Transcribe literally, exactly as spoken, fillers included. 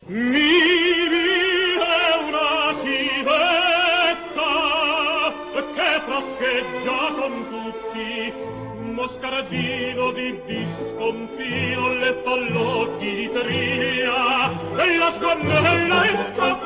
Mi vide una civetta che frascheggia con tutti, moscardino di disconfino, le fallocchi di tria, e la sgonnella entra